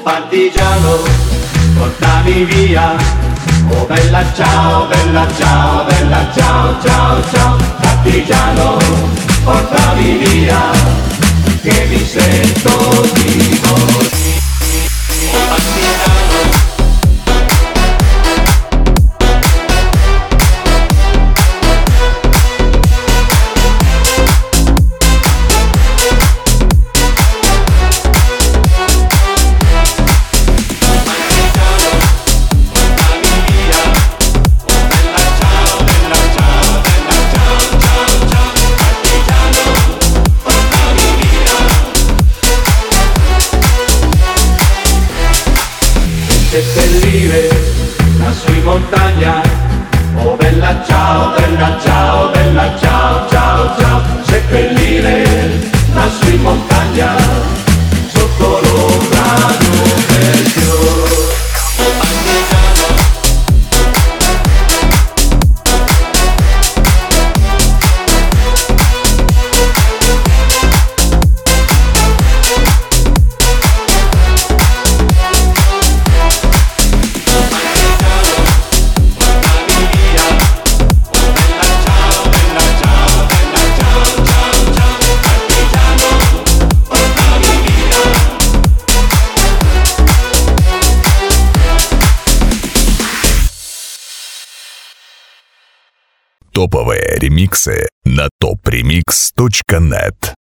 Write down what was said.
partigiano, portami via. Oh bella ciao, bella ciao, bella ciao, ciao, ciao. Partigiano, portami via, che mi sento di morire. Oh partigiano. Seppellire lassù in montagna, oh bella ciao, bella ciao, bella ciao, ciao, ciao. Seppellire lassù in montagna, sotto l'ombra di un bel fiore. Oh partigiano. Топовые ремиксы на topremix.net.